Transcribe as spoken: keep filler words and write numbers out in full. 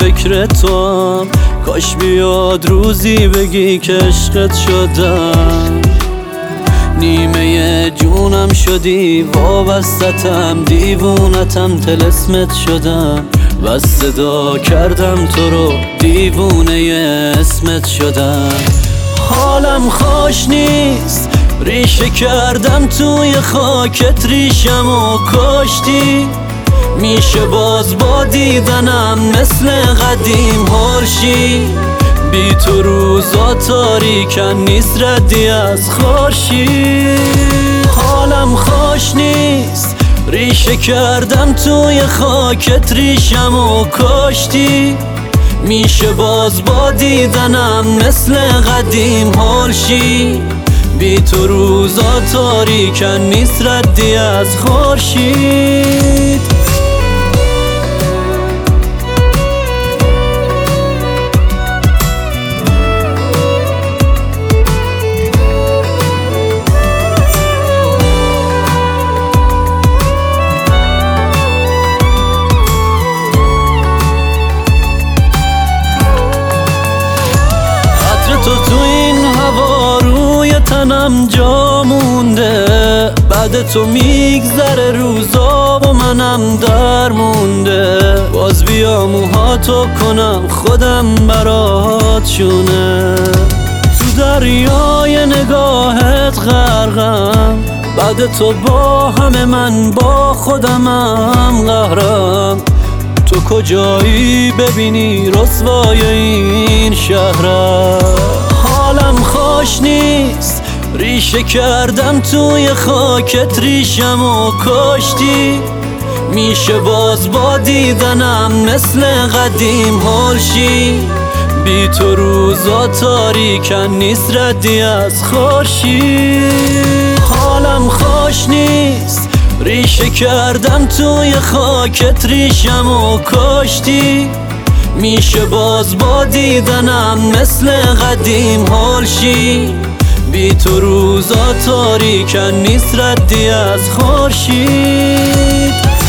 فکر توام، کاش بیاد روزی بگی که عشقت شدم. نیمه جونم شدی، وابستتم، دیوونتم، طلسمت شدم. و صدا کردم تو رو، دیوونه اسمت شدم. حالم خوش نیست، ریشه کردم توی خاکت، ریشم و کاشتی. میشه باز با دیدنم مثل قدیم هرشی. بی تو روزا تاریکن، نیست ردی از خورشید. حالم خوش نیست، ریشه کردم توی خاکت، ریشم و کاشتی. میشه باز با دیدنم مثل قدیم هرشی. بی تو روزا تاریکن، نیست ردی از خورشید. تو تو این هوا روی تنم جا مونده، بعد تو میگذره روزا و منم در مونده. باز بیا موهاتو کنم خودم برات شونه. تو دریای نگاهت غرقم، بعد تو با همه من با خودمم قهرم. تو کجایی ببینی رسوای این شهرم. حالم خوش نیست، ریشه کردم توی خاکت، ریشم و کاشتی. میشه باز با دیدنم مثل قدیم هرشی. بی تو روزا تاریکن، نیست ردی از خورشید. حالم خوش نیست، ریشه کردم توی خاکت، ریشم و کاشتی. میشه باز با دیدنم مثل قدیم هرشی. بی تو روزا تاریکن، نیست ردی از خورشید.